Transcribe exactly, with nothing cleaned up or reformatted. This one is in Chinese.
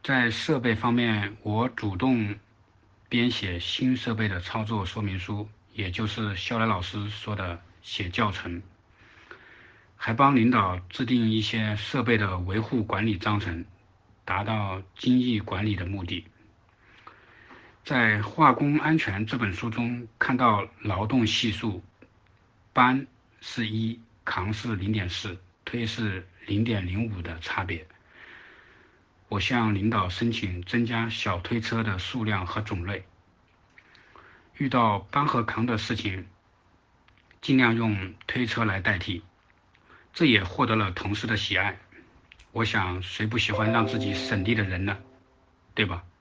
在设备方面，我主动编写新设备的操作说明书，也就是肖来老师说的写教程，还帮领导制定一些设备的维护管理章程，达到精益管理的目的。在《化工安全》这本书中看到劳动系数，搬是一，扛是零点四，推是零点零五的差别。我向领导申请增加小推车的数量和种类。遇到搬和扛的事情，尽量用推车来代替，这也获得了同事的喜爱。我想谁不喜欢让自己省力的人呢？对吧？